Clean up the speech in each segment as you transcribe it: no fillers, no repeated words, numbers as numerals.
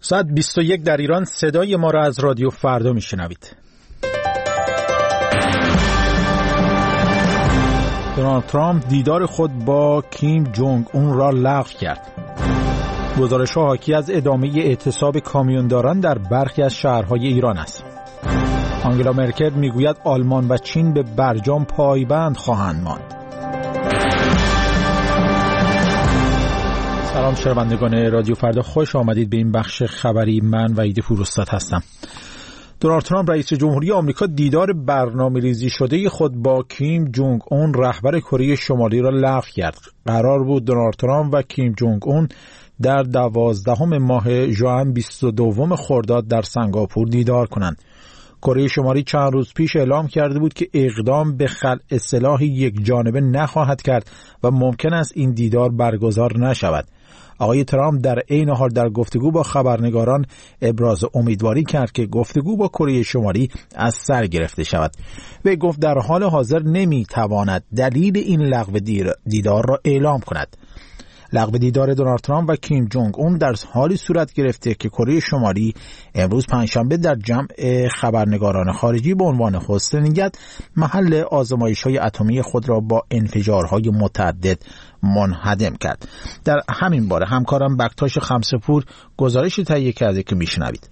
ساعت 21 در ایران. صدای ما را از رادیو فردا میشنوید. دونالد ترامپ دیدار خود با کیم جونگ اون را لغو کرد. گزارش‌ها حاکی از ادامه اعتصاب کامیونداران در برخی از شهرهای ایران است. آنگلا مرکل میگوید آلمان و چین به برجام پایبند خواهند ماند. سلام شنوندگان رادیو فردا، خوش آمدید به این بخش خبری. من وحید پوروستاد هستم. دونالد ترامپ رئیس جمهوری آمریکا دیدار برنامه‌ریزی شده خود با کیم جونگ اون رهبر کره شمالی را لغو کرد. قرار بود دونالد ترامپ و کیم جونگ اون در 12 ماه ژوئن 22 خرداد در سنگاپور دیدار کنند. کره شمالی چند روز پیش اعلام کرده بود که اقدام به خلع سلاح یک جانبه نخواهد کرد و ممکن است این دیدار برگزار نشود. آقای ترامپ در عین حال در گفتگو با خبرنگاران ابراز امیدواری کرد که گفتگو با کره شمالی از سر گرفته شود. وی گفت در حال حاضر نمیتواند دلیل این لغو دیدار را اعلام کند. لغو دیدار دونالد ترامپ و کیم جونگ اون در حالی صورت گرفته که کره شمالی امروز پنجشنبه در جمع خبرنگاران خارجی به عنوان هست نیت محل آزمایش‌های اتمی خود را با انفجارهای متعدد منهدم کرد. در همین باره همکارم بکتاش خمسه‌پور گزارشی تهیه کرده که میشنوید.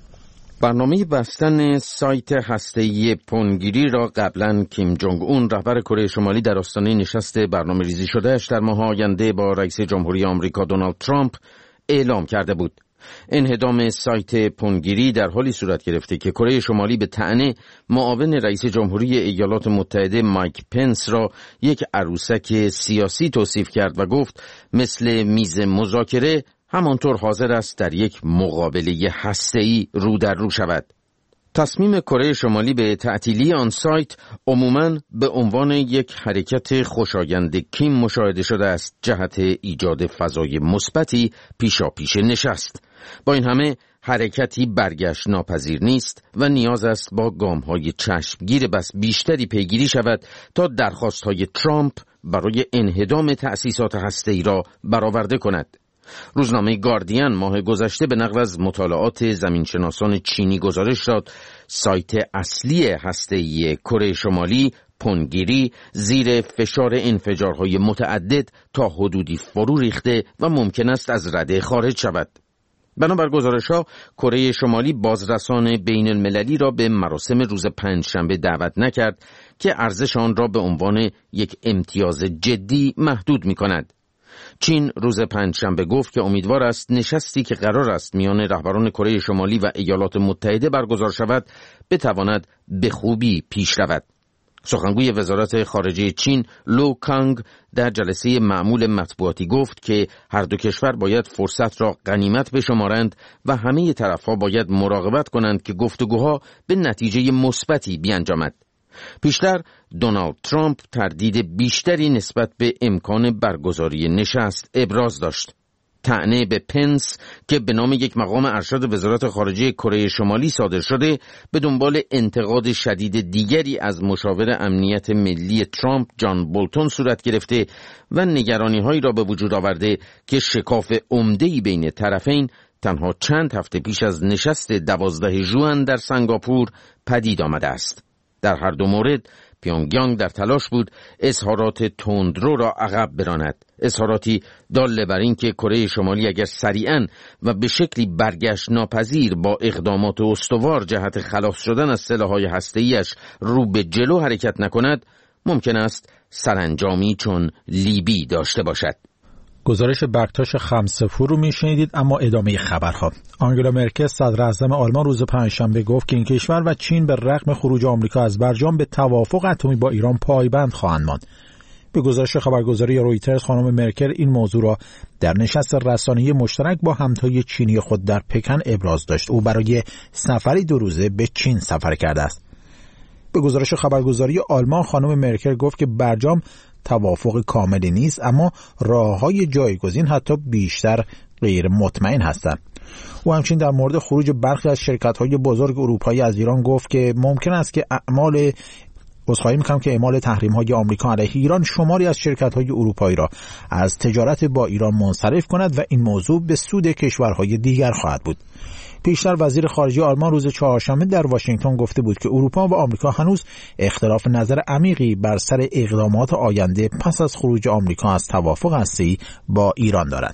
برنامه بستن سایت هسته‌ای پونگیری را قبلا کیم جونگ اون رهبر کره شمالی در آستانه نشست برنامه‌ریزی شده‌اش در ماه آینده با رئیس جمهوری آمریکا دونالد ترامپ اعلام کرده بود. انهدام سایت پونگیری در حالی صورت گرفته که کره شمالی به طعنه معاون رئیس جمهوری ایالات متحده مایک پنس را یک عروسک سیاسی توصیف کرد و گفت مثل میز مذاکره همانطور حاضر است در یک مقابله هسته‌ای رو در رو شود. تصمیم کره شمالی به تعطیلی آن سایت عموماً به عنوان یک حرکت خوشایند کیم مشاهده شده است جهت ایجاد فضای مثبتی پیشاپیش نشست. با این همه حرکتی برگشت ناپذیر نیست و نیاز است با گام‌های چشمگیر بس بیشتری پیگیری شود تا درخواست‌های ترامپ برای انهدام تأسیسات هسته‌ای را برآورده کند. روزنامه گاردین ماه گذشته به نقل از مطالعات زمینشناسان چینی گزارش داد سایت اصلی هسته‌ای کره شمالی پونگیری زیر فشار انفجارهای متعدد تا حدودی فرو ریخته و ممکن است از رده خارج شود. بنابر گزارش‌ها کره شمالی بازرسان بین المللی را به مراسم روز پنجشنبه دعوت نکرد که ارزش آن را به عنوان یک امتیاز جدی محدود می‌کند. چین روز پنجشنبه گفت که امیدوار است نشستی که قرار است میان رهبران کره شمالی و ایالات متحده برگزار شود بتواند به خوبی پیش رود. سخنگوی وزارت خارجه چین لو کانگ در جلسه معمول مطبوعاتی گفت که هر دو کشور باید فرصت را غنیمت بشمارند و همه طرف‌ها باید مراقبت کنند که گفتگوها به نتیجه مثبتی بیانجامد. پیشتر دونالد ترامپ تردید بیشتری نسبت به امکان برگزاری نشست ابراز داشت. طعنه به پنس که به نام یک مقام ارشد وزارت خارجه کره شمالی صادر شده به دنبال انتقاد شدید دیگری از مشاور امنیت ملی ترامپ جان بولتون صورت گرفته و نگرانی‌هایی را به وجود آورده که شکاف عمده‌ای بین طرفین تنها چند هفته پیش از نشست 12 ژوئن در سنگاپور پدید آمده است. در هر دو مورد پیونگیانگ در تلاش بود اظهارات تندرو را عقب براند، اظهاراتی دال بر این که کره شمالی اگر سریعاً و به شکلی برگشت ناپذیر با اقدامات استوار جهت خلاص شدن از سلاح‌های هسته‌ایش رو به جلو حرکت نکند ممکن است سرانجامی چون لیبی داشته باشد. گزارش بکتاش خمسه‌پور رو میشنیدید. اما ادامه خبرها. آنگلا مرکل صدر اعظم آلمان روز پنجشنبه گفت که این کشور و چین به رغم خروج آمریکا از برجام به توافق اتمی با ایران پایبند خواهند ماند. به گزارش خبرگزاری رویترز خانم مرکل این موضوع را در نشست رسانه‌ای مشترک با همتای چینی خود در پکن ابراز داشت. او برای سفری 2 روزه به چین سفر کرده است. به گزارش خبرگزاری آلمان خانم مرکل گفت که برجام توافق کاملی نیست اما راه‌های جایگزین حتی بیشتر غیر مطمئن هستند. او همچنین در مورد خروج برخی از شرکت‌های بزرگ اروپایی از ایران گفت که ممکن است که اعمال عذرخواهی می‌کنم که اعمال تحریم‌های آمریکا علیه ایران شماری از شرکت‌های اروپایی را از تجارت با ایران منصرف کند و این موضوع به سود کشورهای دیگر خواهد بود. پیشتر وزیر خارجه آلمان روز چهارشنبه در واشنگتن گفته بود که اروپا و آمریکا هنوز اختلاف نظر عمیقی بر سر اقدامات آینده پس از خروج آمریکا از توافق هسته‌ای با ایران دارند.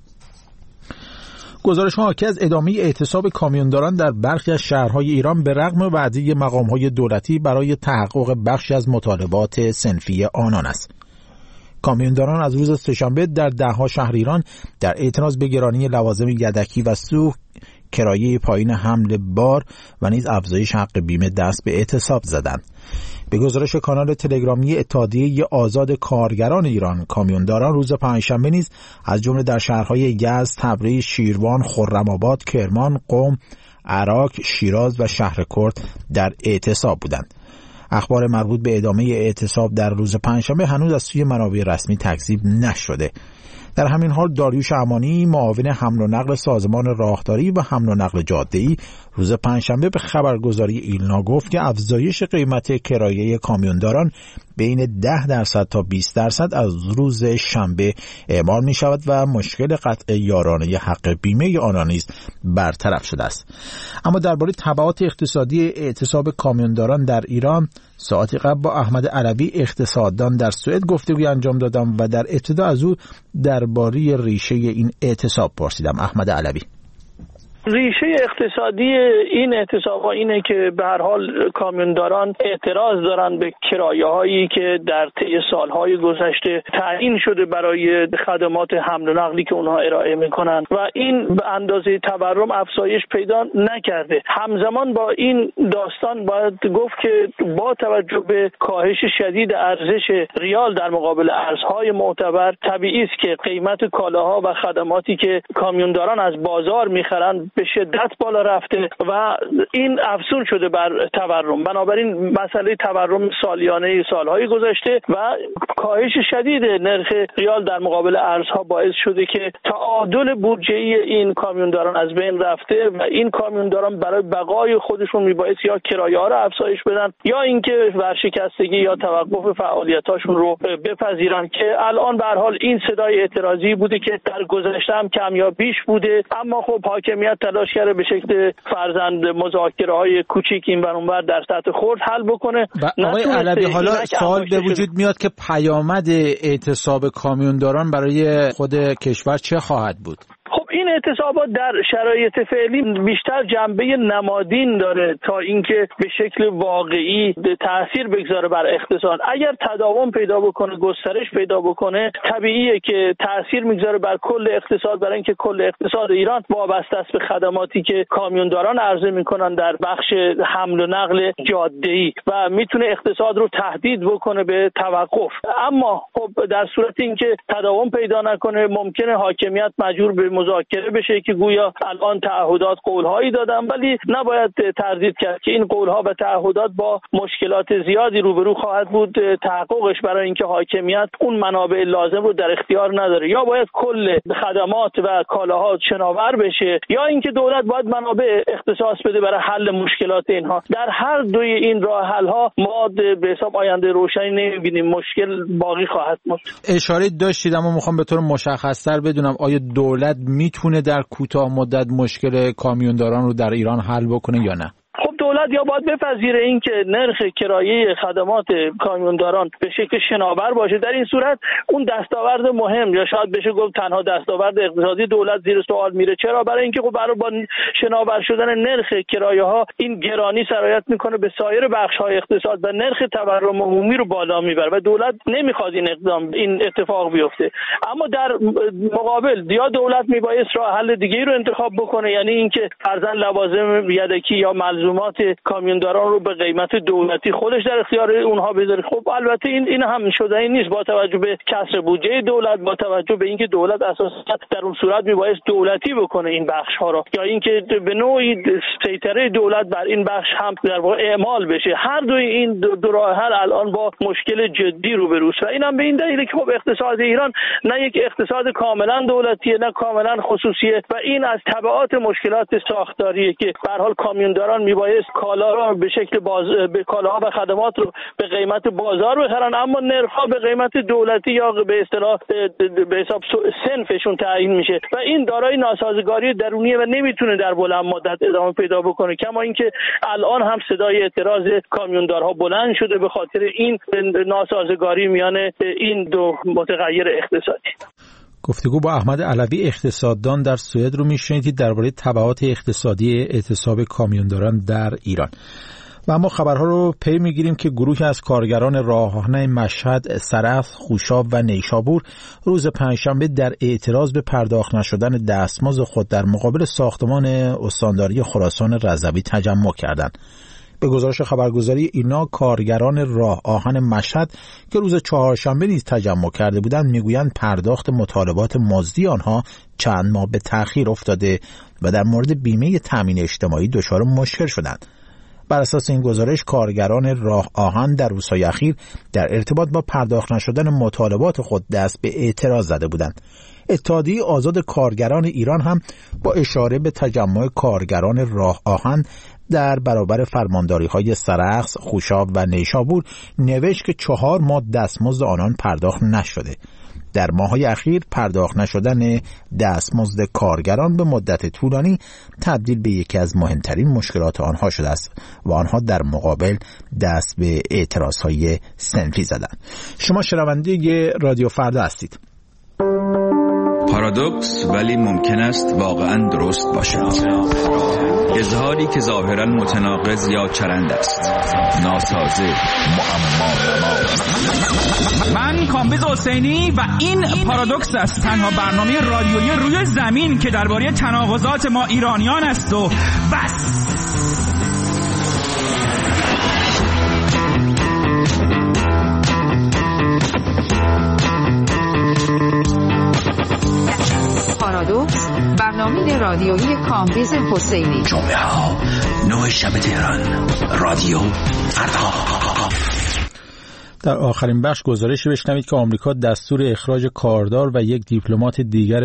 گزارش‌ها حاکی از ادامه اعتصاب کامیونداران در برخی از شهرهای ایران به رغم وعده مقام‌های دولتی برای تحقق بخشی از مطالبات صنفی آنان است. کامیونداران از روز سه‌شنبه در ده‌ها شهر ایران در اعتراض به گرانی لوازم یدکی و سوخت، کرایه پایین حمل بار و نیز افزایش حق بیمه دست به اعتصاب زدند. به گزارش کانال تلگرامی اتحادیه آزاد کارگران ایران، کامیونداران روز پنجشنبه نیز از جمله در شهرهای یزد، تبریز، شیروان، خرم‌آباد، کرمان، قم، عراق، شیراز و شهرکرد در اعتصاب بودند. اخبار مربوط به ادامه اعتصاب در روز پنجشنبه هنوز از سوی منابع رسمی تکذیب نشده. در همین حال داریوش امانی، معاون حمل و نقل سازمان راهداری و حمل و نقل جاده‌ای، روز پنجشنبه به خبرگزاری ایلنا گفت که افزایش قیمت کرایه کامیونداران بین 10% تا 20% از روز شنبه اعمال می شود و مشکل قطع یارانه حق بیمه آنان نیز برطرف شده است. اما درباره تبعات اقتصادی اعتصاب کامیونداران در ایران ساعتی قبل با احمد علوی اقتصاددان در سوئد گفتگوی انجام دادم و در ابتدا از او درباره ریشه این اعتصاب پرسیدم. احمد علوی: ریشه اقتصادی این اعتصاب‌ها اینه که به هر حال کامیونداران اعتراض دارن به کرایه‌هایی که در طی سال‌های گذشته تعیین شده برای خدمات حمل و نقلی که اونها ارائه می‌کنن و این به اندازه تورم افزایش پیدا نکرده. همزمان با این داستان باید گفت که با توجه به کاهش شدید ارزش ریال در مقابل ارزهای معتبر، طبیعی است که قیمت کالاها و خدماتی که کامیونداران از بازار می‌خرن به شدت بالا رفته و این افزون شده بر تورم. بنابراین مسئله تورم سالیانه سالهای گذشته و کاهش شدید نرخ ریال در مقابل ارزها باعث شده که تعادل بودجه‌ای این کامیونداران از بین رفته و این کامیونداران برای بقای خودشون میبایست یا کرایه‌ها را افزایش بدن یا اینکه ورشکستگی یا توقف فعالیتاشون رو بپذیرن که الان به هر حال این صدای اعتراضی بوده که در گذشته هم کم یا بیش بوده، اما خب حاکمیت تلاش کرده به شکل فرزند مذاکره‌های کوچیک این ور اونور در سطح خرد حل بکنه. و آقای علوی، حالا سوال به وجود میاد که پیامد اعتصاب کامیونداران برای خود کشور چه خواهد بود؟ خب این اعتصابات در شرایط فعلی بیشتر جنبه نمادین داره تا اینکه به شکل واقعی تأثیر بگذاره بر اقتصاد. اگر تداوم پیدا بکنه، گسترش پیدا بکنه، طبیعیه که تأثیر میگذاره بر کل اقتصاد، برای اینکه کل اقتصاد ایران وابسته است به خدماتی که کامیونداران عرضه میکنن در بخش حمل و نقل جاده‌ای و میتونه اقتصاد رو تهدید بکنه به توقف. اما خب در صورت اینکه تداوم پیدا نکنه ممکنه حاکمیت مجبور به مذاکره بشه که گویا الان تعهدات قول‌هایی دادن، ولی نباید تردید کرد که این قول‌ها و تعهدات با مشکلات زیادی روبرو خواهد بود. تحققش برای اینکه حاکمیت اون منابع لازم رو در اختیار نداره، یا باید کل خدمات و کالاها شناور بشه یا اینکه دولت باید منابع اختصاص بده برای حل مشکلات اینها. در هر دوی این راه حل‌ها ما به حساب آینده روشنی نمی‌بینیم، مشکل باقی خواهد بود. اشاره داشتید اما می‌خوام به طور مشخص‌تر بدونم آیا دولت میتونه در کوتاه مدت مشکل کامیونداران رو در ایران حل بکنه یا نه؟ خب دولت یا باید بپذیره این که نرخ کرایه خدمات کامیونداران به شکل شناور باشه. در این صورت اون دستاورد مهم یا شاید بشه گفت تنها دستاورد اقتصادی دولت زیر سوال میره. چرا؟ برای اینکه خب برای با شناور شدن نرخ کرایه ها این گرانی سرایت میکنه به سایر بخش های اقتصاد و نرخ تورم عمومی رو بالا میبره و دولت نمیخواد این اتفاق بیفته. اما در مقابل یا دولت میبایست راه حل دیگه‌ای رو انتخاب بکنه، یعنی اینکه فرضاً لوازم یدکی یا ملزومات کامیونداران رو به قیمت دولتی خودش در اختیار اونها بذاره. خب البته این هم شدنی نیست با توجه به کسر بودجه دولت، با توجه به اینکه دولت اساسا در اون صورت میبایست دولتی بکنه این بخش ها رو، یا اینکه به نوعی سیطره دولت بر این بخش هم در واقع اعمال بشه. هر دوی این دو راه حل الان با مشکل جدی روبروست و اینم به این دلیله که خب اقتصاد ایران نه یک اقتصاد کاملا دولتیه نه کاملا خصوصیه و این از تبعات مشکلات ساختاریه که به هر حال کامیونداران میبایست میتونست کالا رو به شکل به کالاها و خدمات رو به قیمت بازار بخرن، اما نرخ‌ها به قیمت دولتی یا به اصطلاح به حساب صنفشون تعیین میشه و این دارای ناسازگاری درونیه و نمیتونه در بلند مدت ادامه پیدا بکنه. کما اینکه الان هم صدای اعتراض کامیوندارها بلند شده به خاطر این ناسازگاری میان این دو متغیر اقتصادی. گفتگو با احمد علوی اقتصاددان در سوئد رو میشنیدید درباره تبعات اقتصادی اعتصاب کامیونداران در ایران. و اما خبرها رو پی میگیریم که گروهی از کارگران راهآهن مشهد، سرخس، خوشاب و نیشابور روز پنجشنبه در اعتراض به پرداخت نشدن دستمزد خود در مقابل ساختمان استانداری خراسان رضوی تجمع کردند. به گزارش خبرگزاری اینا، کارگران راه آهن مشهد که روز چهارشنبه نیز تجمع کرده بودند میگویند پرداخت مطالبات مزدی آنها چند ماه به تأخیر افتاده و در مورد بیمه تامین اجتماعی دچار مشکل شدند. بر اساس این گزارش کارگران راه آهن در روزهای اخیر در ارتباط با پرداخت نشدن مطالبات خود دست به اعتراض زده بودند. اتحادیه آزاد کارگران ایران هم با اشاره به تجمع کارگران راه آهن در برابر فرمانداری‌های سرخس، خوشاب و نیشابور نوشت که 4 ماه دستمزد آنان پرداخت نشده. در ماه‌های اخیر پرداخت نشدن دستمزد کارگران به مدت طولانی تبدیل به یکی از مهمترین مشکلات آنها شده است و آنها در مقابل دست به اعتراض‌های صنفی زدند. شما شنونده رادیو فردا هستید. پارادوکس ولی ممکن است واقعا درست باشد. اظهاری که ظاهرا متناقض یا چرند است، ناسازه، معما. من کامبیز حسینی و این پارادوکس است، تنها برنامه رادیویی روی زمین که درباره تناقضات ما ایرانیان است و بس. پارادوکس، برنامه رادیویی کامبیز حسینی. جمعه ها 9 شب تهران، رادیو فردا. در آخرین بخش گزارشی بشنوید که آمریکا دستور اخراج کاردار و یک دیپلمات دیگر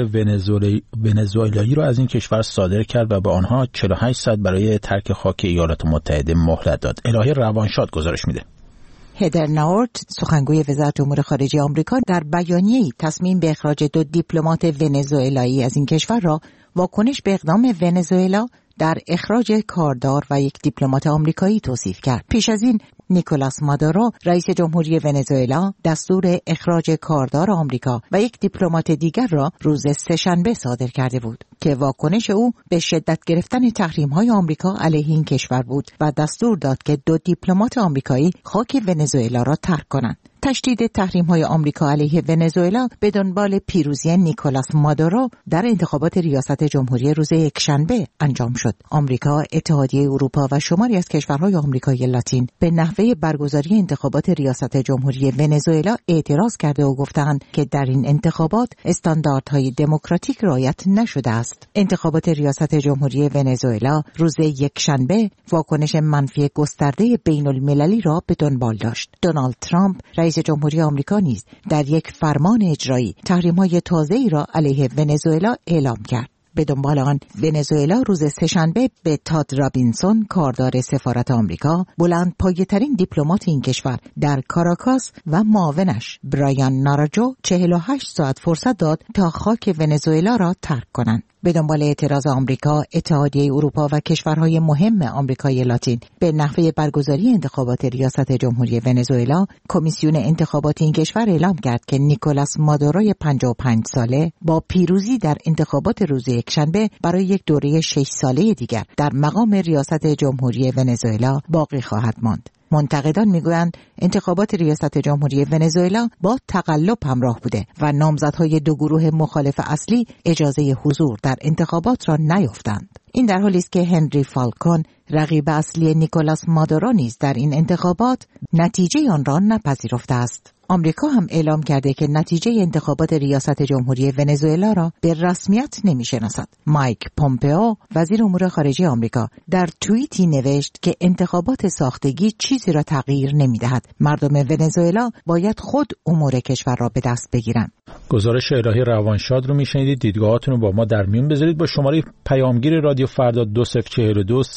ونزوئلایی را از این کشور صادر کرد و به آنها 48 ساعت برای ترک خاک ایالات متحده مهلت داد. الهه روانشاد گزارش میده. هدر ناورت، سخنگوی وزارت امور خارجه آمریکا، در بیانیه‌ای تصمیم به اخراج 2 دیپلمات ونزوئلایی از این کشور را واکنش به اقدام ونزوئلا در اخراج کاردار و یک دیپلمات آمریکایی توصیف کرد. پیش از این نیکولاس مادورو، رئیس جمهوری ونزوئلا، دستور اخراج کاردار آمریکا و یک دیپلمات دیگر را روز سه‌شنبه صادر کرده بود که واکنش او به شدت گرفتن تحریم‌های آمریکا علیه این کشور بود و دستور داد که 2 دیپلمات آمریکایی خاک ونزوئلا را ترک کنند. تشدید تحریم‌های آمریکا علیه ونزوئلا به دنبال پیروزی نیکولاس مادورو در انتخابات ریاست جمهوری روز یکشنبه انجام شد. آمریکا، اتحادیه اروپا و شماری از کشورهای آمریکای لاتین به نحوه برگزاری انتخابات ریاست جمهوری ونزوئلا اعتراض کرده و گفتند که در این انتخابات استانداردهای دموکراتیک رعایت نشده است. انتخابات ریاست جمهوری ونزوئلا روز یکشنبه واکنش منفی گسترده بین‌المللی را به دنبال داشت. دونالد ترامپ، رئیس جمهوری آمریکا نیز در یک فرمان اجرایی تحریم‌های تازه‌ای را علیه ونزوئلا اعلام کرد. به دنبال آن ونزوئلا روز سه‌شنبه به تاد رابینسون، کاردار سفارت آمریکا، بلند پایه‌ترین دیپلمات این کشور در کاراکاس و معاونش برایان ناراجو 48 ساعت فرصت داد تا خاک ونزوئلا را ترک کنند. به دنبال اعتراض آمریکا، اتحادیه اروپا و کشورهای مهم آمریکای لاتین به نحوه برگزاری انتخابات ریاست جمهوری ونزوئلا، کمیسیون انتخابات این کشور اعلام کرد که نیکولاس مادوروی 55 ساله با پیروزی در انتخابات روز یکشنبه برای یک دوره 6 ساله دیگر در مقام ریاست جمهوری ونزوئلا باقی خواهد ماند. منتقدان میگویند انتخابات ریاست جمهوری ونزوئلا با تقلب همراه بوده و نامزدهای 2 گروه مخالف اصلی اجازه حضور در انتخابات را نیافتند. این در حالی است که هنری فالکون، رقیب اصلی نیکولاس مادورو نیز در این انتخابات نتیجه آن را نپذیرفته است. آمریکا هم اعلام کرده که نتیجه انتخابات ریاست جمهوری ونزوئلا را به رسمیت نمی‌شناسد. مایک پومپئو، وزیر امور خارجه آمریکا، در توییتی نوشت که انتخابات ساختگی چیزی را تغییر نمی‌دهد. مردم ونزوئلا باید خود امور کشور را به دست بگیرند. گزارش الهه روانشاد رو میشنیدید. دیدگاهاتون رو با ما در میون بذارید. با شماره پیامگیر رادیو فردا 2042 02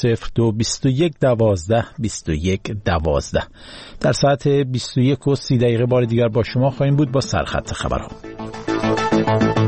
22-21-12-21-12. در ساعت 21:30 بار دیگر با شما خواهیم بود با سرخط خبرها.